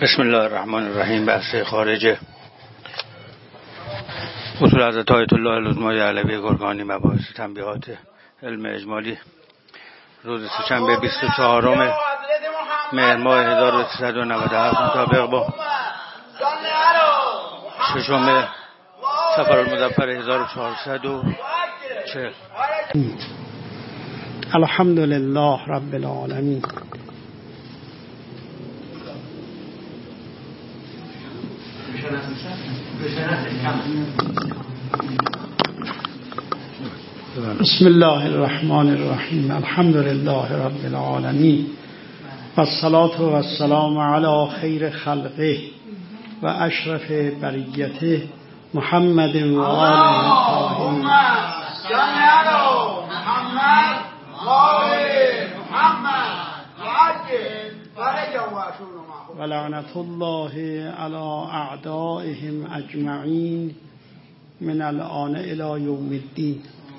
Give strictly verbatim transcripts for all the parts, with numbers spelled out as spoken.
بسم الله الرحمن الرحیم. بحث خارجه اصول حضرت آیت الله العظمی علوی گرگانی، مباحث تنبیهات علم اجمالی، روز سه‌شنبه بیست و چهارم مهر ماه هزار و سیصد و نود و هفت مطابق با ششم صفر المظفر هزار و چهارصد و چهل. الحمد لله رب العالمین. بسم الله الرحمن الرحیم. الحمد لله رب العالمین و الصلاة و السلام علی خیر خلقه و اشرف بریته محمد و آله الطاهرین. و لعنت الله علی اعدائهم اجمعین من الآن الی یوم الدین.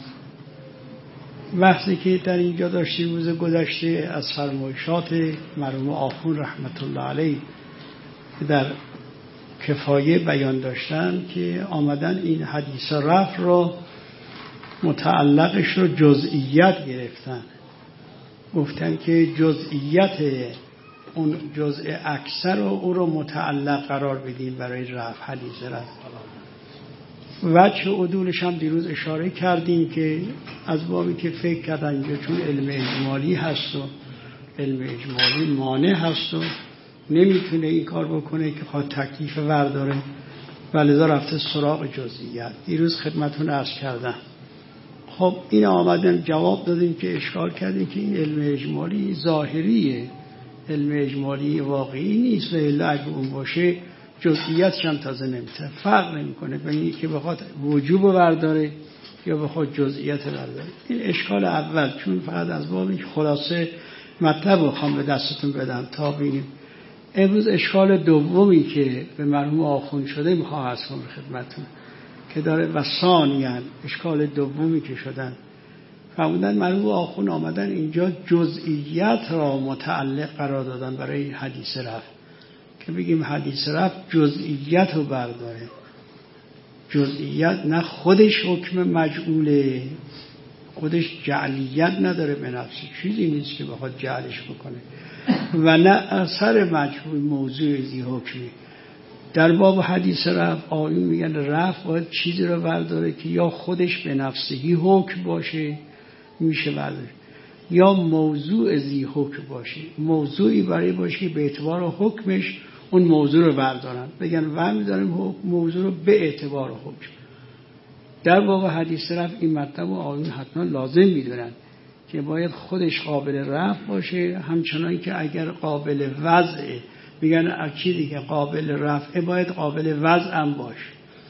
بحثی که در اینجا داشتیم روز گذشته از فرمایشات مرحوم آخوند رحمت الله علیه در کفایه بیان داشتن که آمدن این حدیث رفع را متعلقش رو جزئیت گرفتن، گفتن که جزئیت اون جزء اکثر رو او رو متعلق قرار بدیم برای رفع حدیث رفع. وجه عدولش هم دیروز اشاره کردیم که از بابی که فکر کردن اینجا چون علم اجمالی هست و علم اجمالی مانع هست و نمیتونه این کار بکنه که خواهد تکلیف ورداره و لذا رفته سراغ جزئیات. دیروز خدمتون عرض کردم. خب این آمدن جواب دادیم که اشکال کردیم که این علم اجمالی ظاهریه، علم اجمالی واقعی نیست و الا اگه اون باشه جزئیاتش هم تازه نمیتونه فرق نمیکنه بین اینکه بخواد وجوب برداره یا بخواد جزئیات برداره. این اشکال اول، چون فقط از باب این خلاصه مطلب رو خوام به دستتون بدم تا ببینیم. امروز اشکال دومی که به مرحوم آخوند شده میخوام عرض کنم خدمتتون که داره و ثانیاً اشکال دومی که شدن فرمودن مرحوم آخوند آمدن اینجا جزئیات را متعلق قرار دادن برای حدیث رفع که بگیم حدیث رفع جزئیات رو برداره. جزئیات نه خودش حکم مجعوله، خودش جعلیت نداره به نفسه، چیزی نیست که بخواد جعلش بکنه و نه اثر مجعول موضوع زی حکمی. در باب حدیث رفع آیون میگن رفع باید چیزی رو برداره که یا خودش به نفسهی حکم باشه میشه برداره یا موضوع زی حکم باشه، موضوعی برای باشه که به اعتبار حکمش اون موضوع رو بردارن بگن و می‌داریم موضوع رو به اعتبار حکم. در باب حدیث رفع این مطلب آیون حتما لازم میدونن که باید خودش قابل رفع باشه، همچنان که اگر قابل وضعه میگن اکیدی که قابل رفع باید قابل وضع هم باشه،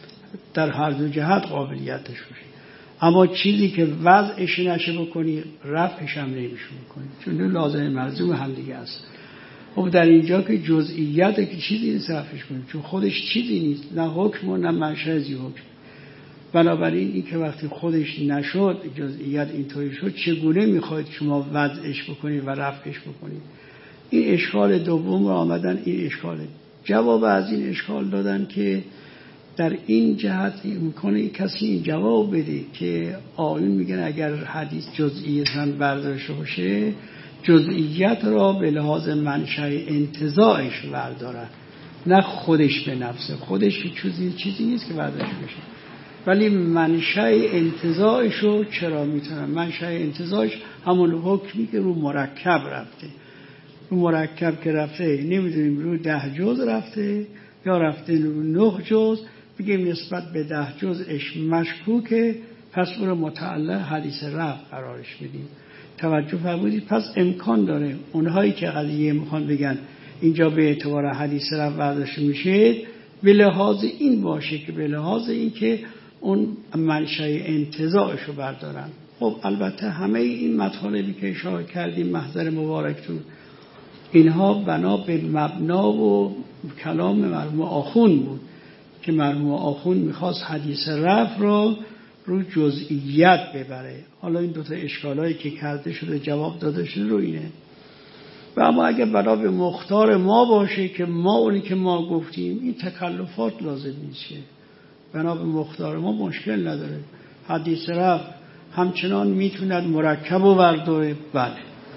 در هر دو جهت قابلیتش باشه. اما چیزی که وضعش نشه بکنی رفعش هم نمیشه بکنی، چون لازم ملزوم هم دیگه است. خب در اینجا که جزئیات که چیزی نیست رفعش کنیم، چون خودش چیزی نیست، نه حکم و نه منشأ زی حکم. بنابراین این که وقتی خودش نشد جزئیات اینطوری شد، چگونه میخواید شما وضعش بکنید و رفعش بکنید؟ این اشکال دوم رو آمدن این اشکاله جواب از این اشکال دادن که در این جهت میکنه کسی این جواب بده که آیون میگن اگر حدیث جزئیاً برداشته باشه جزئیات را به لحاظ منشأ انتزاعش برداره، نه خودش به نفسه. خودش چیزی چیزی نیست که برداشته بشه، ولی منشأ انتزاعش رو چرا میتونه؟ منشأ انتزاعش همون حکمی که رو مرکب رفته، رو مرکب که رفته نمیدونیم رو ده جز رفته یا رفته رو نه جز، بگیم نسبت به ده جزش مشکوکه پس اون رو متعلق حدیث رفع قرارش بدیم. توجه فرمودید؟ پس امکان داره اونهایی که قضیه میخوان بگن اینجا به اعتبار حدیث رفع برداشته میشه به لحاظ این باشه که به لحاظ این که اون منشأ انتزاعش رو بردارن. خب البته همه این مطالبی که اشاره کردیم محضر مبارکتون اینها بنا به مبنا و کلام مرحوم آخوند بود که مرحوم آخوند میخواست حدیث رفع را رو جزئیات ببره. حالا این دوتا اشکالایی که کرده شده جواب داده شده رو اینه. و اما اگر بنا به مختار ما باشه که ما اونی که ما گفتیم، این تکلفات لازم نیست که بنا به مختار ما مشکل نداره. حدیث رفع همچنان میتوند مرکب و ورداره، بله،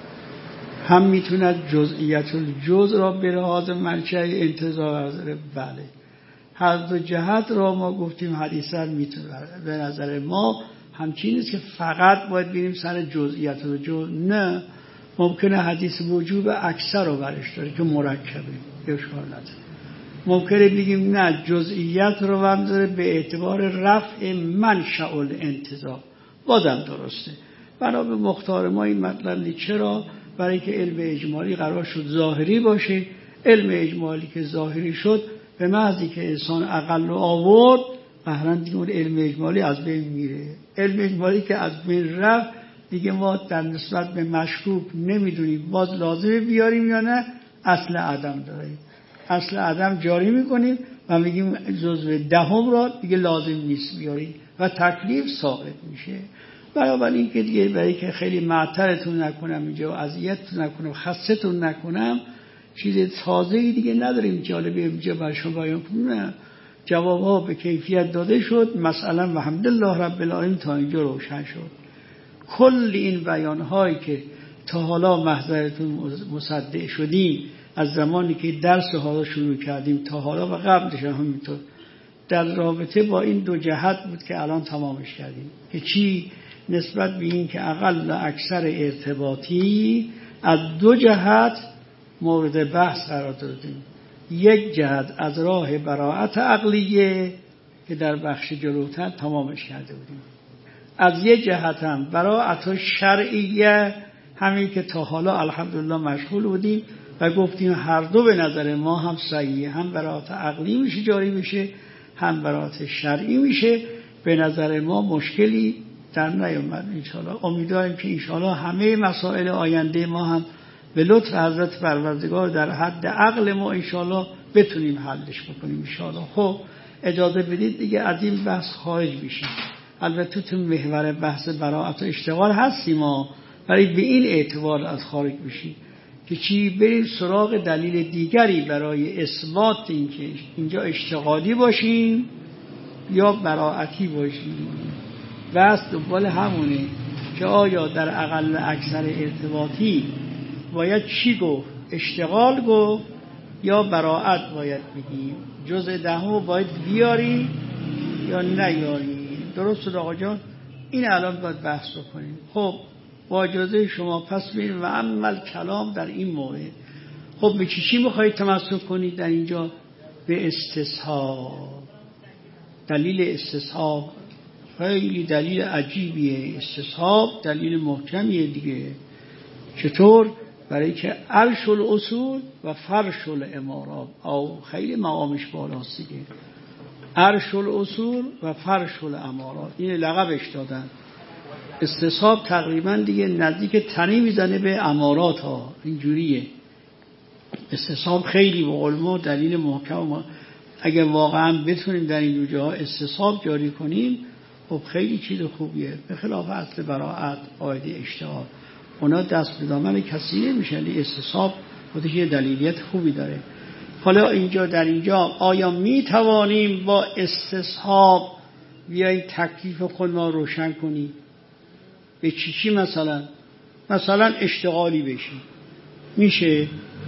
هم میتوند جزئیت الجزء را به لحاظ مرجع انتزاع ورداره، بله. هر دو جهت را ما گفتیم حدیث رفع میتونه. به نظر ما همچین نیست که فقط باید بریم سر جزئیت الجزء، نه، ممکنه حدیث وجوب اکثر رو برش داره که مرکبه، اشکال نداره. ممکنه بگیم نه، جزئیت رو هم داره به اعتبار رفع منشأ الانتزاع، بازم درسته. بنا به مختار ما این مطلب. چرا؟ برای که علم اجمالی قرار شد ظاهری باشه. علم اجمالی که ظاهری شد، به محضی که انسان عقل رو آورد، قهرن دیگه اون علم اجمالی از بین میره. علم اجمالی که از بین رفت، دیگه ما در نسبت به مشکوک نمیدونیم باز لازمه بیاریم یا نه، اصل عدم داریم. اصل عدم جاری میکنیم و میگیم جزء دهم را دیگه لازم نیست بیاریم و تکلیف ثابت میشه. بنابراین که دیگه برای که خیلی معطلتون نکنم اینجا و اذیتتون نکنم، خستتون نکنم، چیز تازه‌ای دیگه نداریم جالبه اینجا برای شما بیان کنم. جوابها به کیفیت داده شد. مثلا الحمدلله رب العالمین تا اینجا روشن شد. کل این بیان‌هایی که تا حالا محضرتون مصدق شدیم، از زمانی که درس حالا شروع کردیم تا حالا و قبلش هم همینطور، در رابطه با این دو جهت بود که الان تمامش کردیم. که چی؟ نسبت به این که اقل و اکثر ارتباطی از دو جهت مورد بحث قرار دادیم. یک جهت از راه براءت عقلیه که در بخش جلوتر تمامش کرده بودیم. از یک جهت هم براءت شرعیه، همین که تا حالا الحمدلله مشغول بودیم و گفتیم هر دو به نظر ما هم صحیحه، هم براءت عقلی میشه جاری میشه، هم براءت شرعی میشه. به نظر ما مشکلی در نیامد. انشاءالله امیدواریم که انشاءالله همه مسائل آینده ما هم به لطف حضرت پروردگار در حد عقل ما انشاءالله بتونیم حلش بکنیم انشاءالله. خب اجازه بدید دیگه از این بحث خارج بشیم. البته تو محور بحث براءت و اشتغال هستیم ما، ولی به این اعتبار از خارج بشیم که چی؟ بریم سراغ دلیل دیگری برای اثبات این که اینجا اشتغالی باشیم یا براءتی باشیم. بس دنبال همونه که آیا در اقل اکثر ارتباطی باید چی گفت؟ اشتغال گفت یا براءت باید بگیم؟ جزء دهم باید بیاری یا نیاری؟ درست شد آقا جان؟ این الان باید بحث کنیم. خب با اجازه شما پس بریم و عمل کلام در این مورد. خب به چی چی میخواید تمسک کنید در اینجا؟ به استصحاب. دلیل استصحاب خیلی دلیل عجیبیه. استصحاب دلیل محکمیه دیگه. چطور؟ برای که عرش الاصول و فرش الامارات، او خیلی مقامش بالاست دیگه. عرش الاصول و فرش الامارات، این لقبش دادن. استصحاب تقریبا دیگه نزدیک تنی میزنه به امارات ها، اینجوریه. استصحاب خیلی به علما دلیل محکم. اگر واقعا بتونیم در این جاها استصحاب جاری کنیم، خب خیلی چیز خوبیه. به خلاف اصل براءت، قاعده اشتغال، اونا دست به دامن کسی نمیشن. استصحاب خودش یه دلیلیت خوبی داره. حالا اینجا در اینجا آیا می توانیم با استصحاب بیاییم تکلیف خود ما روشن کنیم؟ به چی چی مثلا؟ مثلا اشتغالی بشیم میشه؟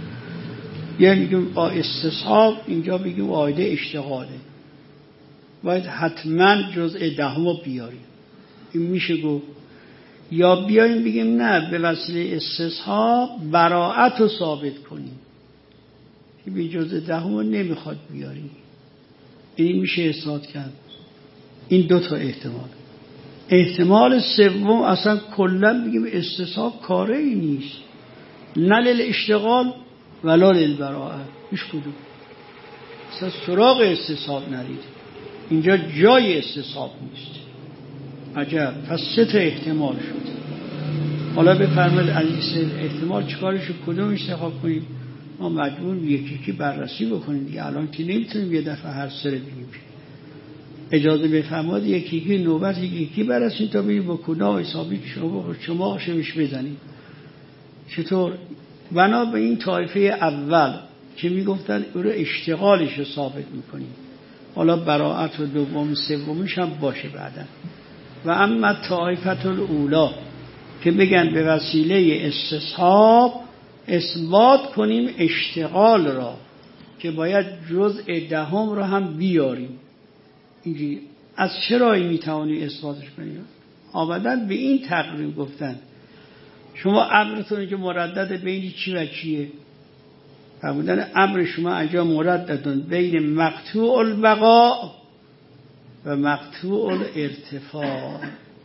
یعنی بگیم با استصحاب اینجا بگیم قاعده اشتغاله، باید حتما جزء دهم رو بیاریم، این میشه گفت؟ یا بیاییم بگیم نه، به وسیله استصحاب براءت رو ثابت کنیم که به جزء دهم رو نمیخواد بیاریم، این میشه اثبات کرد. این دو تا احتمال. احتمال سوم اصلا کلا بگیم استصحاب کاره ای نیست، نه للاشتغال ولا للبراءت، هیچ کدوم. اصلا سراغ استصحاب نرید، اینجا جای استصحاب نیست. عجب. پس سه تا احتمال شد. حالا بفرمایید از این احتمال چیکارش کدوم انتخاب کنیم؟ ما مجبور یکی یکی بررسی بکنیم دیگه. الان که نمیتونیم یه دفعه هر سه رو بگیم. اجازه بفرمایید یکی یکی نوبت یکی یکی بررسیم تا ببینیم با کدام حسابی شما شما شمش بزنیم. چطور؟ بنا به این طایفه اول که میگفتن او رو اشتغالش رو ثابت میکنیم، حالا براءت و دوم سومش هم باشه بعدا. و اما طایفه الاولا که بگن به وسیله استصحاب اثبات کنیم اشتغال را، که باید جزء دهم را هم بیاریم. اینجوری از چه راهی میتوانی اثباتش کنیم؟ آمدن به این تقریب گفتن شما امرتون که مردد بین چی و چیه؟ فرمودن امر شما اینجا مرددون بین مقطوع البقاء و مقطوع الارتفاع.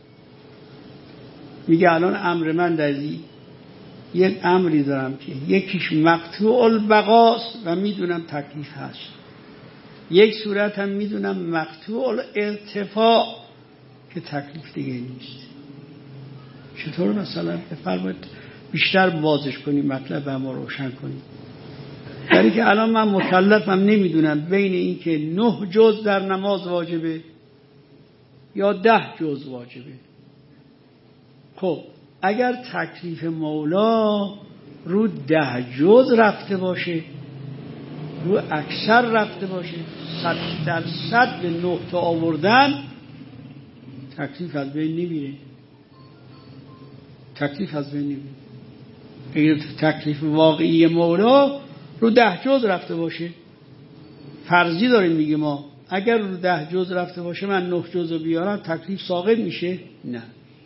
میگه الان امر من در یک امری دارم که یکیش مقطوع البقاست و میدونم تکلیف هست، یک صورت هم میدونم مقطوع الارتفاع که تکلیف دیگه نیست. چطور مثلا بفرمایید بیشتر بازش کنیم، مطلب ما روشن کنیم. یعنی که الان من مکلفم نمیدونم بین این که نه جز در نماز واجبه یا ده جز واجبه. خب اگر تکلیف مولا رو ده جز رفته باشه، رو اکثر رفته باشه، صد در صد به نه تا آوردن، تکلیف از بین نمیره. تکلیف از بین نمیره. اگر تکلیف واقعی مولا رو ده جز رفته باشه، فرضی داریم میگه ما اگر رو ده جز رفته باشه من نه جز رو بیارم تکلیف ساقط میشه؟ نه.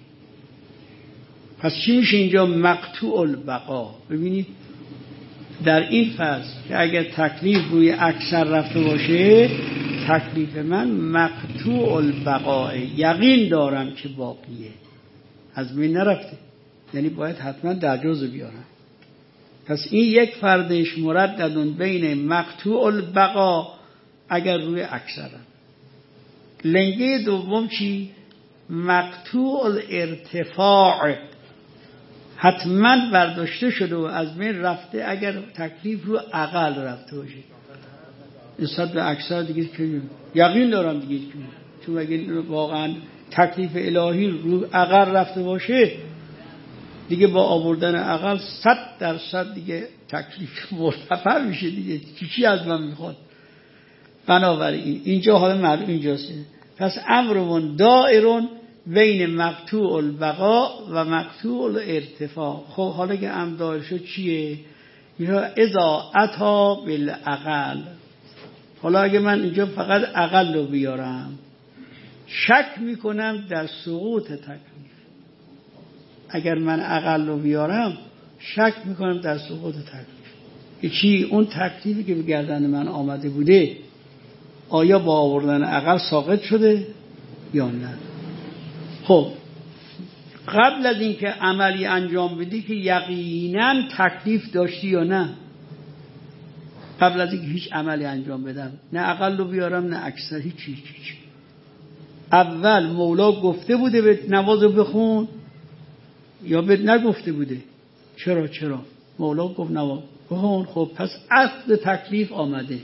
پس چی میشه اینجا؟ مقطوع البقا. ببینید در این فرض که اگر تکلیف روی اکثر رفته باشه تکلیف من مقطوع البقا، یقین دارم که باقیه، از بین نرفته، یعنی باید حتما ده جز رو بیارم. پس این یک فردش مرددون بین مقطوع البقا اگر روی اکثرم. لنگه دوم چی؟ مقطوع الارتفاع، حتما برداشته شده و از بین رفته اگر تکلیف رو اقل رفته باشه. نسبت به اکثر دیگه که یقین دارم دیگه، چون اگر واقعا تکلیف الهی رو اقل رفته باشه دیگه با آوردن اقل صد درصد دیگه تکلیف مرتفع میشه دیگه، چی چی از من میخواد. بنابراین اینجا حالا معلوم اینجاست. پس امرمون دائرون بین مقطوع البقا و مقطوع الارتفاع. خب حالا که امر دائر شد چیه؟ یا اذا اتا بالاقل. حالا اگه من اینجا فقط اقل رو بیارم شک میکنم در سقوط تکلیف. اگر من اقل رو بیارم شک میکنم در سقوط تکلیف. چی؟ اون تکلیفی که به گردن من آمده بوده آیا با آوردن اقل ساقط شده یا نه؟ خب قبل از اینکه عملی انجام بدی که یقینا تکلیف داشتی یا نه؟ قبل از اینکه هیچ عملی انجام بدم نه اقل رو بیارم نه اکثر، هیچ هیچ هیچ. اول مولا گفته بوده به نماز رو بخون یا به نگفته بوده؟ چرا چرا مولا گفت نماز بخون. خب پس اصل تکلیف آمده،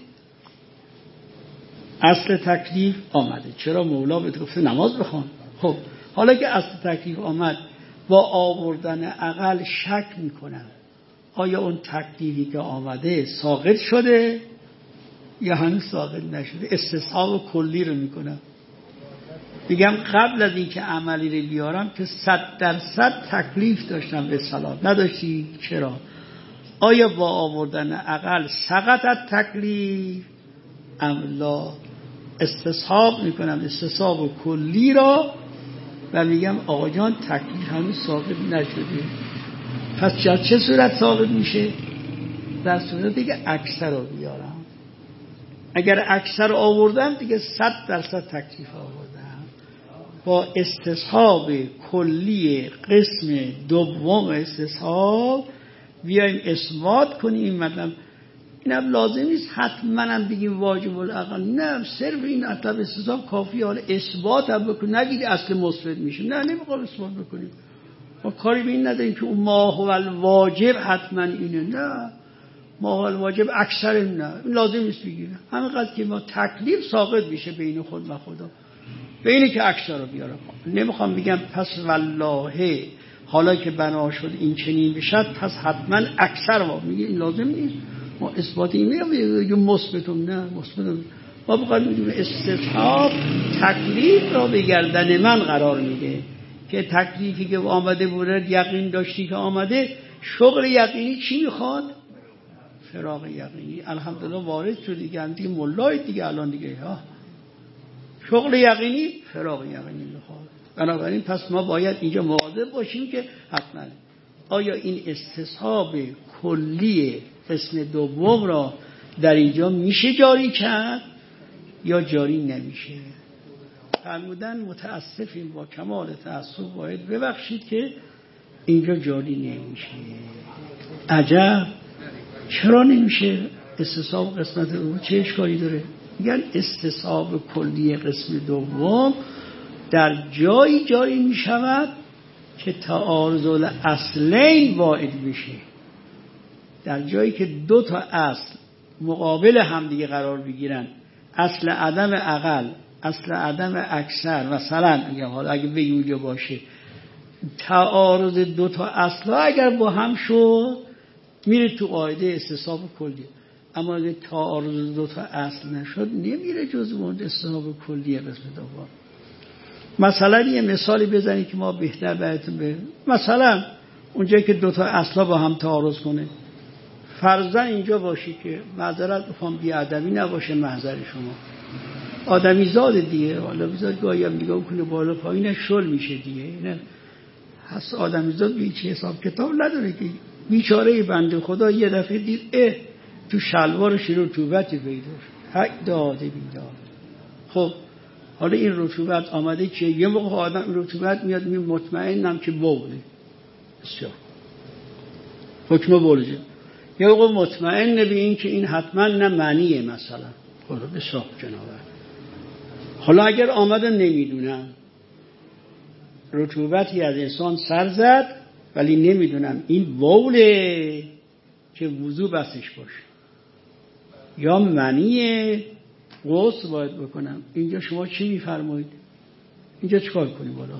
اصل تکلیف آمده. چرا مولا بهت گفته نماز بخون؟ خب حالا که اصل تکلیف آمد با آوردن اقل شک میکنم آیا اون تکلیفی که آمده ساقط شده یا هنوز ساقط نشده. استصحاب کلی رو میکنم، میگم قبل از اینکه عملی رو بیارم که صد درصد تکلیف داشتم به صلاح نداشتی؟ چرا؟ آیا با آوردن اقل سقط تکلیف ام لا؟ استصحاب میکنم استصحاب کلی را و میگم آقا جان تکلیف هنوز ساقط نشده. پس چه صورت ساقط میشه؟ در صورتی که اکثر رو بیارم. اگر اکثر آوردم دیگه صد درصد تکلیف آوردم. با استصحاب کلی قسم دوم استصحاب بیایم اثبات کنیم این مطلب. اینم لازم نیست حتما هم بگیم واجب الاقل، نه صرف این مطلب استصحاب کافیه. حالا اثبات هم بکنیم، نگید اصل مثبت میشه، نه نمیخوام اثبات بکنیم، ما کاری به این نداریم که اون ما هو الواجب حتما اینه، نه ما هو الواجب اکثر نه، لازم نیست بگیم. همینقدر که ما تکلیف ساقط میشه بین خود و خدا، به اینه که اکثر رو بیارم. نمیخوام بگم پس والله حالا که بنا شد این چنین بشد پس حتما اکثر ما میگه این لازم نیست ما اثبات این میگه مثبتم نه مثبتم ما بخوایم میگیم استصحاب تکلیف را به گردن من قرار میده که تکلیفی که آمده بوده یقین داشتی که آمده شغل یقینی چی میخواد؟ فراغ یقینی. الحمدلله وارد شد دیگه هم دیگه مولای دیگه الان دیگه ها شغل یقینی فراغ یقینی میخواد. بنابراین پس ما باید اینجا مواظب باشیم که حتما آیا این استصحاب کلی قسم دوم را در اینجا میشه جاری کرد یا جاری نمیشه. فرمودن متاسفیم با کمال تأسف باید ببخشید که اینجا جاری نمیشه. عجب چرا نمیشه استصحاب قسمت دوم؟ چه اشکالی داره؟ میگن استصحاب کلی قسم دوم در جایی جاری میشود که تعارض الاصلین واحد میشه. در جایی که دو تا اصل مقابل هم دیگه قرار بگیرن، اصل عدم اقل، اصل عدم اکثر، مثلا اگه حالا اگه به اونجا باشه تعارض دو تا اصلا اگر با هم شد میره تو قاعده استصحاب کلی. اما اگه تعارض دو تا اصل نشد نمیره جزء اون استصحاب کلی قسم دوم. مثلا یه مثالی بزنید که ما بهتر بهتون بگیم. مثلا اونجایی که دو تا اصلا با هم تعارض کنه، فرضاً اینجا باشه که معذرت بخوام بی‌ادبی نباشه محضر شما، آدمی زاد دیگه، حالا بذار گاهی هم نگاه کنه بالا پایینش شل میشه دیگه، اینه هست آدمی زاد به هیچ حساب کتاب نداره که بیچاره بنده خدا یه دفعه دید اه تو شلوارش رطوبتی پیدا شد، حق داده بیداد. خب حالا این رطوبت آمده که یه موقع آدم رطوبت میاد می مطمئنم که بوله بسیار حکم بوله، یه موقع مطمئن به این که این حتما نه معنیه مثلا حالا بسیار جنابه. حالا اگر آمدن نمیدونم رطوبتی از انسان سر زد ولی نمیدونم این بوله که وضو بسش باشه یا معنیه غسل باید بکنم، اینجا شما چی میفرمایید؟ اینجا چیکار کنیم؟ بالا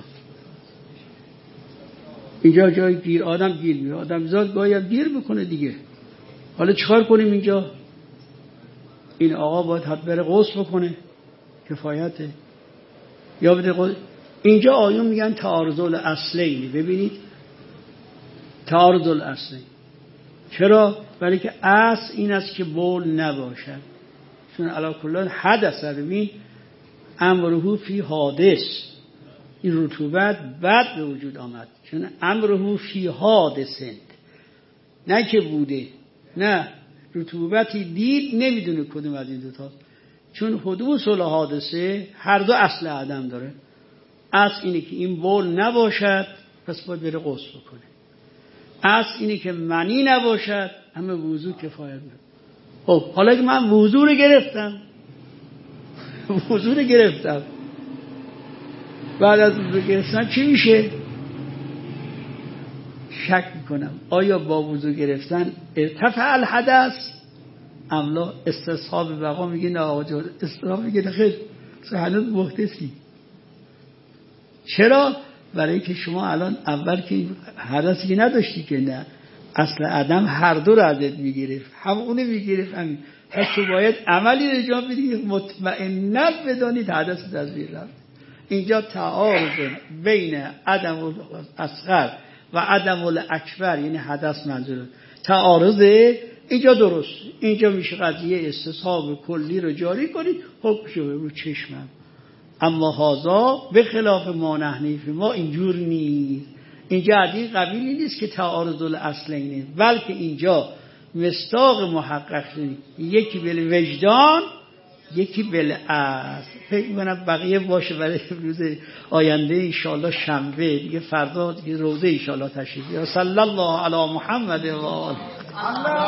اینجا جای گیر آدم گیر میاد، آدم زاد گاهی هم گیر بکنه دیگه. حالا چیکار کنیم اینجا؟ این آقا باید حد بره غسل بکنه کفایته یا بده غسل. اینجا آیون میگن تعارض الاصلین. ببینید تعارض الاصلین چرا؟ برای که اصل این است که بول نباشد، چون علی کل حدث ببین امره فی حادث، این رطوبت بعد به وجود آمد چون امره فی حادثند، نه که بوده، نه رطوبتی دید نمیدونه کدوم از این دو تا، چون حدوث و حادثه هر دو اصل عدم داره. اصل اینه که این بول نباشد پس باید بره غسل بکنه، اصل اینه که منی نباشد همه وضو کفایت میکنه. خب حالا که من وضو رو گرفتم وضو رو گرفتم بعد از وضو گرفتن چی میشه؟ شک میکنم آیا با وضو گرفتن ارتفع الحدث املا استصحاب بقا میگه نه آقا جان استصحاب میگه خیر هنوز محدثی. چرا؟ برای که شما الان اول که حدثی که نداشتی که نه اصل عدم هر دو رو ازت میگرفت، هم اونه میگرفت همین، پس تو باید عملی انجام بدی مطمئنا بدانید حدث از بین رفت. اینجا تعارض بین عدم الاصغر و عدم الاکبر یعنی حدث منظور تعارض اینجا درست، اینجا میشه قضیه استصحاب کلی رو جاری کنید حکمشو رو چشمم. اما هازا به خلاف ما نحنیف ما اینجور نیست، اینجا عدی قبیلی نیست که تعارض الاصلینه، بلکه اینجا مصداق محقق شدید یکی بل وجدان یکی بل اصل. فکر می‌کنم بقیه باشه برای روز آینده ان شاءالله شنبه دیگه، فردا دیگه روزه ان شاءالله تشریف بیارید. صلی الله علی محمد و آله.